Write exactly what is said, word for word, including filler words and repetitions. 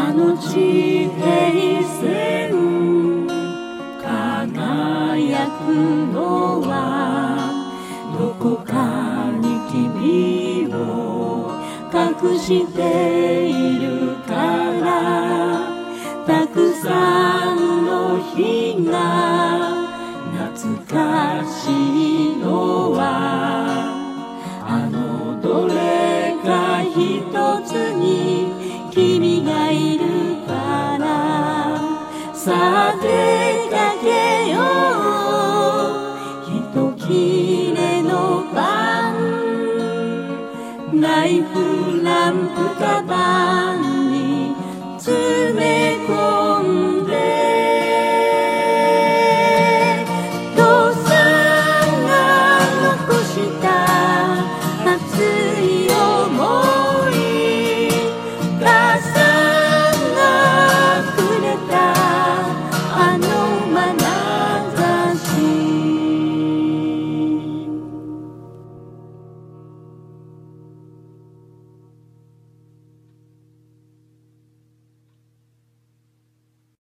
あの地平線輝くのはどこかに君を隠しているからたくさんの日が懐かしいのはあのどれか一つに君がいるからさあ出かけよう一切れのパンライフランプカバンに詰め込む